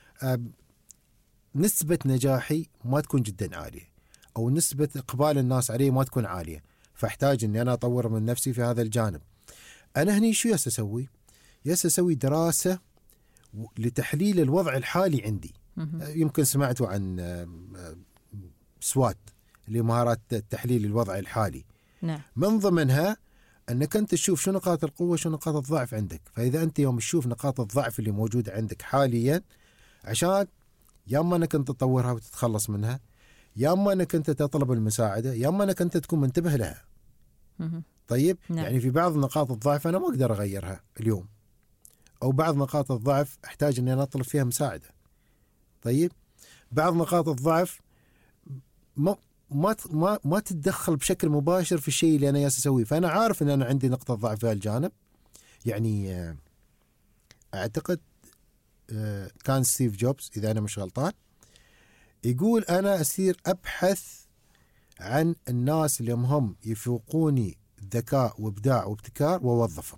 نسبة نجاحي ما تكون جدا عالية، أو نسبة إقبال الناس علي ما تكون عالية، فأحتاج أني أنا أطور من نفسي في هذا الجانب. أنا هني شو يسأسوي؟ يسأسوي دراسة لتحليل الوضع الحالي عندي. يمكن سمعتوا عن سوات اللي مهارات تحليل الوضع الحالي. نعم. من ضمنها أنك أنت تشوف شو نقاط القوة شو نقاط الضعف عندك، فإذا أنت يوم تشوف نقاط الضعف اللي موجودة عندك حاليا، عشان يا أما أنك أنت تطورها وتتخلص منها، يا أما أنك أنت تطلب المساعدة، يا أما أنك أنت تكون منتبه لها. طيب. نعم. يعني في بعض نقاط الضعف أنا ما أقدر أغيرها اليوم، أو بعض نقاط الضعف أحتاج أن أنا أطلب فيها مساعدة. طيب. بعض نقاط الضعف ما تتدخل بشكل مباشر في الشيء اللي أنا جالس أسويه، فأنا عارف أن أنا عندي نقطة ضعف في هالجانب. يعني أعتقد كان ستيف جوبز إذا أنا مش غلطان يقول أنا أصير أبحث عن الناس اللي هم يفوقوني ذكاء وإبداع وابتكار ووظفهم.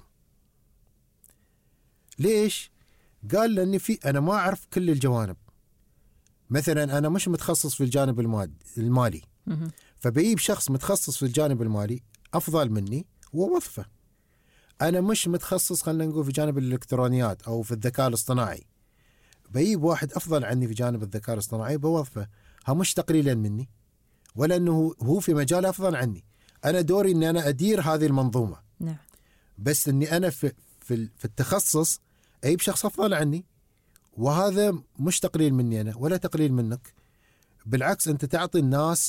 ليش؟ قال لأني أنا ما أعرف كل الجوانب. مثلا أنا مش متخصص في الجانب المالي، فبيجيب شخص متخصص في الجانب المالي أفضل مني ووظفه. أنا مش متخصص خلنا نقول في جانب الإلكترونيات أو في الذكاء الاصطناعي، بيجيب واحد أفضل عني في جانب الذكاء الاصطناعي بوظفه. ها مش تقليلا مني، ولا أنه هو في مجال أفضل عني. أنا دوري أني أنا أدير هذه المنظومة. نعم. بس أني أنا في التخصص أجيب شخص أفضل عني، وهذا مش تقليل مني أنا ولا تقليل منك، بالعكس أنت تعطي الناس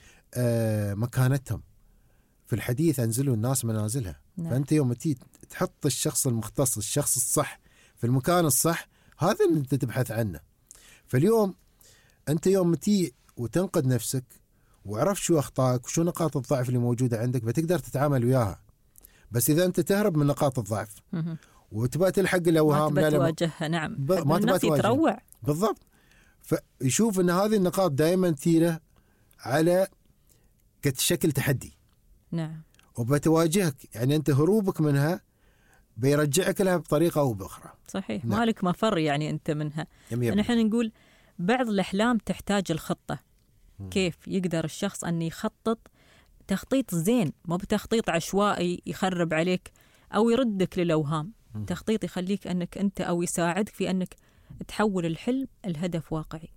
مكانتهم في الحديث، أنزلوا الناس منازلها. نعم. فأنت يوم تحط الشخص المختص الشخص الصح في المكان الصح، هذا اللي أنت تبحث عنه. فاليوم أنت يوم تي وتنقد نفسك وعرفت شو أخطائك وشو نقاط الضعف اللي موجودة عندك، بتقدر تتعامل وياها. بس إذا أنت تهرب من نقاط الضعف وتبغى تلحق الأوهام، ما تبغى تواجهها. نعم. ما تبغى تروع. بالضبط. فيشوف أن هذه النقاط دائما تيره على كشكل تحدي. نعم. وبتواجهك، يعني أنت هروبك منها بيرجعك لها بطريقة أو بأخرى. صحيح. نعم. مالك مفر يعني أنت منها. نحن نقول بعض الأحلام تحتاج الخطة. كيف يقدر الشخص أن يخطط تخطيط زين، مو بتخطيط عشوائي يخرب عليك أو يردك للأوهام. تخطيط يخليك أنك أنت أو يساعدك في أنك تحول الحلم الهدف واقعي.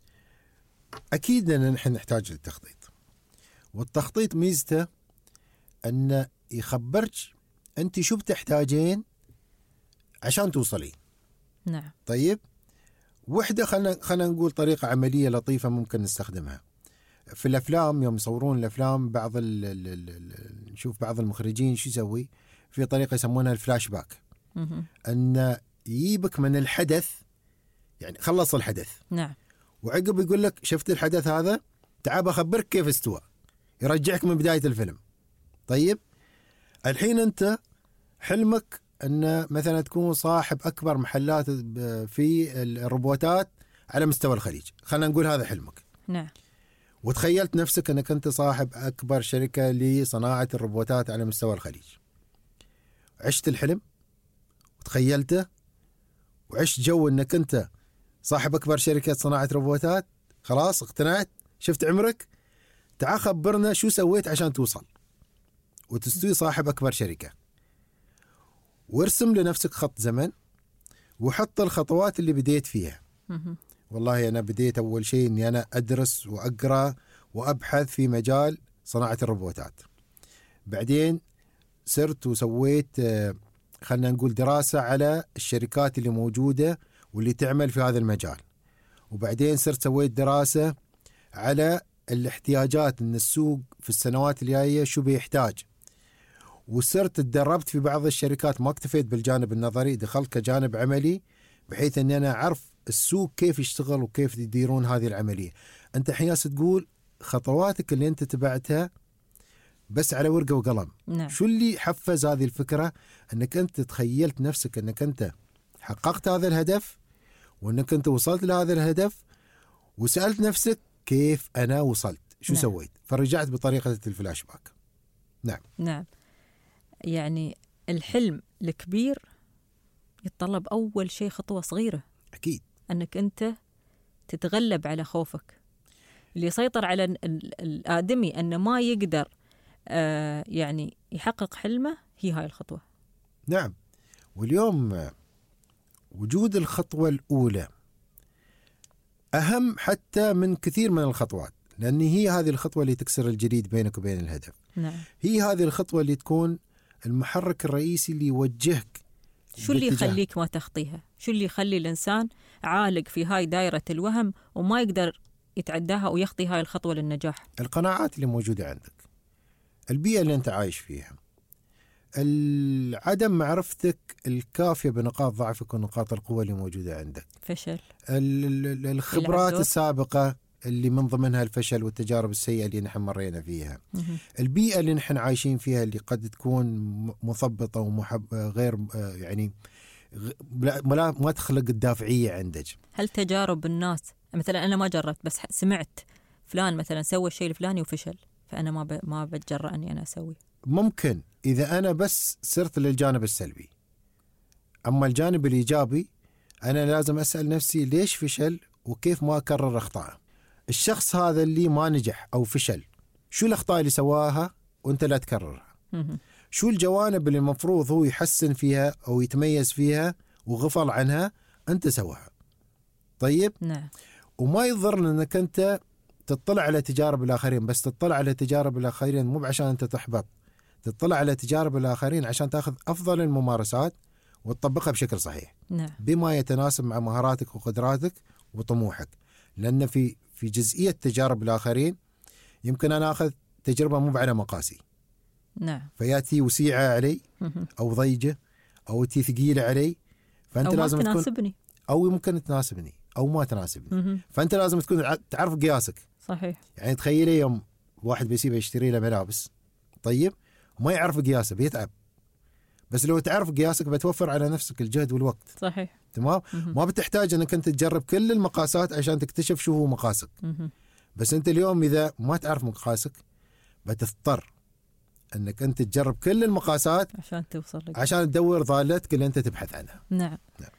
أكيد أن نحن نحتاج للتخطيط، والتخطيط ميزته أن يخبرك أنت شو بتحتاجين عشان توصلي. نعم. طيب. وحدة خلنا نقول طريقة عملية لطيفة ممكن نستخدمها في الأفلام. يوم يصورون الأفلام بعض نشوف بعض المخرجين شو يسوي في طريقة يسمونها الفلاش باك، أن يجيبك من الحدث، يعني خلص الحدث. نعم. وعقب يقول لك شفت الحدث هذا، تعال بخبرك كيف استوى، يرجعك من بداية الفيلم. طيب. الحين أنت حلمك أن مثلا تكون صاحب أكبر محلات في الروبوتات على مستوى الخليج، خلنا نقول هذا حلمك. نعم. وتخيلت نفسك أنك أنت صاحب أكبر شركة لصناعة الروبوتات على مستوى الخليج. عشت الحلم وتخيلته وعشت جو أنك أنت صاحب أكبر شركة صناعة روبوتات، خلاص اقتنعت، شفت عمرك. تعال خبرنا شو سويت عشان توصل وتستوي صاحب أكبر شركة، وارسم لنفسك خط زمن وحط الخطوات اللي بديت فيها. والله أنا بديت أول شيء أني أنا أدرس وأقرأ وأبحث في مجال صناعة الروبوتات. بعدين سرت وسويت خلنا نقول دراسة على الشركات اللي موجودة واللي تعمل في هذا المجال. وبعدين سرت سويت دراسة على الاحتياجات، ان السوق في السنوات الجايه شو بيحتاج، وصرت تدربت في بعض الشركات، ما اكتفيت بالجانب النظري، دخلت كجانب عملي بحيث اني انا اعرف السوق كيف يشتغل وكيف يديرون هذه العمليه. انت حين تقول خطواتك اللي انت تبعتها بس على ورقه وقلم. نعم. شو اللي حفز هذه الفكره؟ انك انت تخيلت نفسك انك انت حققت هذا الهدف، وانك انت وصلت لهذا الهدف، وسالت نفسك كيف انا وصلت، شو نعم. سويت، فرجعت بطريقه الفلاش باك. نعم. نعم. يعني الحلم الكبير يتطلب أول شيء خطوة صغيرة. أكيد. أنك أنت تتغلب على خوفك. اللي يسيطر على الآدمي أنه ما يقدر يعني يحقق حلمه هي هاي الخطوة. نعم. واليوم وجود الخطوة الأولى أهم حتى من كثير من الخطوات، لأن هي هذه الخطوة اللي تكسر الجليد بينك وبين الهدف. نعم. هي هذه الخطوة اللي تكون المحرك الرئيسي اللي يوجهك. شو اللي يخليك ما تخطيها؟ شو اللي يخلي الإنسان عالق في هاي دائرة الوهم وما يقدر يتعداها ويخطي هاي الخطوة للنجاح؟ القناعات اللي موجودة عندك، البيئة اللي أنت عايش فيها، عدم معرفتك الكافية بنقاط ضعفك ونقاط القوة اللي موجودة عندك، فشل، الخبرات السابقة اللي من ضمنها الفشل والتجارب السيئة اللي نحن مرينا فيها، البيئة اللي نحن عايشين فيها اللي قد تكون مثبطة غير يعني ما تخلق الدافعية عندك. هل تجارب الناس مثلا أنا ما جربت بس سمعت فلان مثلا سوى الشيء الفلاني وفشل، فأنا ما بتجرأ أني أنا أسوي؟ ممكن إذا أنا بس صرت للجانب السلبي. أما الجانب الإيجابي أنا لازم أسأل نفسي ليش فشل وكيف ما أكرر أخطاءه. الشخص هذا اللي ما نجح أو فشل شو الأخطاء اللي سواها وأنت لا تكررها؟ شو الجوانب اللي المفروض هو يحسن فيها أو يتميز فيها وغفل عنها أنت سواها؟ طيب؟ نعم. وما يضر أنك أنت تطلع على تجارب الآخرين، بس تطلع على تجارب الآخرين مو عشان أنت تحبط، تطلع على تجارب الآخرين عشان تأخذ أفضل الممارسات وتطبقها بشكل صحيح. نعم. بما يتناسب مع مهاراتك وقدراتك وطموحك. لأن في جزئية تجارب الآخرين يمكن أنا أخذ تجربة مو على مقاسي. نعم. فياتي وسيعة علي أو ضيجة أو تي ثقيلة علي، فأنت أو لازم تناسبني أو ممكن تناسبني أو ما تناسبني. فأنت لازم تكون تعرف قياسك. صحيح. يعني تخيلي يوم واحد بيسيبه يشتري له ملابس، طيب ما يعرف قياسه بيتعب، بس لو تعرف قياسك بتوفر على نفسك الجهد والوقت. صحيح. تمام. ما بتحتاج انك انت تجرب كل المقاسات عشان تكتشف شو هو مقاسك. بس انت اليوم اذا ما تعرف مقاسك بتضطر انك انت تجرب كل المقاسات عشان توصل لك، عشان تدور ضالتك اللي انت تبحث عنها. نعم.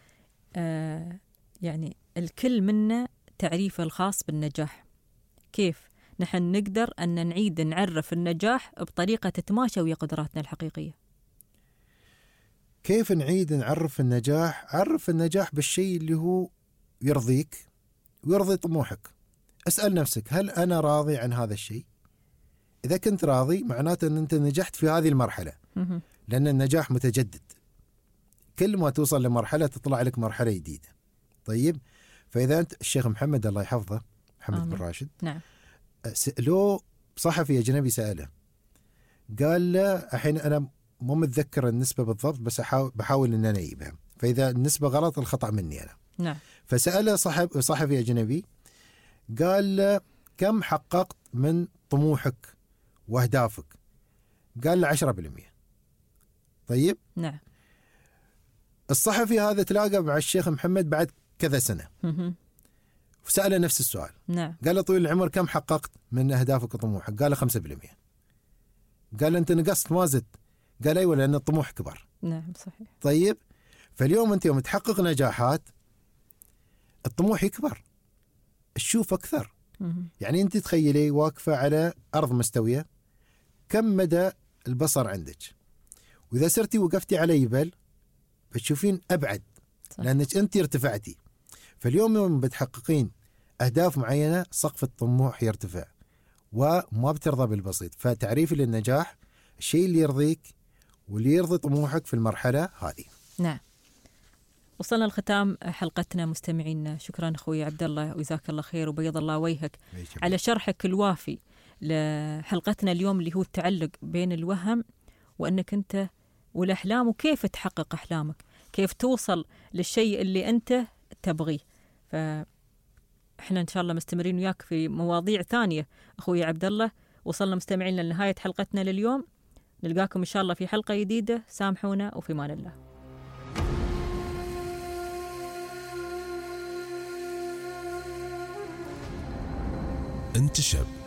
يعني الكل منا تعريفه الخاص بالنجاح. كيف نحن نقدر أن نعيد نعرف النجاح بطريقة تتماشى ويا قدراتنا الحقيقية؟ كيف نعيد نعرف النجاح؟ عرف النجاح بالشيء اللي هو يرضيك ويرضي طموحك. اسأل نفسك هل أنا راضي عن هذا الشيء؟ إذا كنت راضي معناته أن أنت نجحت في هذه المرحلة. لأن النجاح متجدد، كل ما توصل لمرحلة تطلع لك مرحلة جديدة. طيب، فإذا أنت الشيخ محمد الله يحفظه محمد بن راشد، نعم، سألوه صحفي أجنبي سأله، قال له الحين أنا مو متذكر النسبة بالضبط بس بحاول أن أنا أجيبها، فإذا النسبة غلط الخطأ مني أنا. نعم. فسأله صحفي أجنبي قال له كم حققت من طموحك وأهدافك؟ قال له 10%. طيب. نعم. الصحفي هذا تلاقى مع الشيخ محمد بعد كذا سنة وسأله نفس السؤال. نعم. قال له طويل العمر كم حققت من أهدافك وطموحك؟ قال له 5%. قال له أنت نقصت ما زدت؟ قال أيوة لأن الطموح كبر. نعم صحيح. طيب، فاليوم أنت يوم تحقق نجاحات الطموح يكبر، تشوف أكثر. يعني أنت تخيلي واقفة على أرض مستوية، كم مدى البصر عندك؟ وإذا سرتي وقفتي على جبل بتشوفين أبعد، لأنك أنت ارتفعتي. فاليوم يوم بتحققين أهداف معينة سقف الطموح يرتفع وما بترضى بالبسيط. فتعريفي للنجاح الشيء اللي يرضيك واللي يرضي طموحك في المرحلة هذه. نعم. وصلنا لختام حلقتنا مستمعينا. شكرا أخوي عبد الله وجزاك الله خير وبيض الله وجهك على شرحك الوافي لحلقتنا اليوم اللي هو التعلق بين الوهم وأنك أنت والأحلام، وكيف تحقق أحلامك، كيف توصل للشيء اللي أنت تبغيه. فإحنا إن شاء الله مستمرين وياك في مواضيع ثانية أخوي عبد الله. وصلنا مستمعين لنهاية حلقتنا لليوم، نلقاكم إن شاء الله في حلقة جديدة. سامحونا وفي أمان الله. انتشب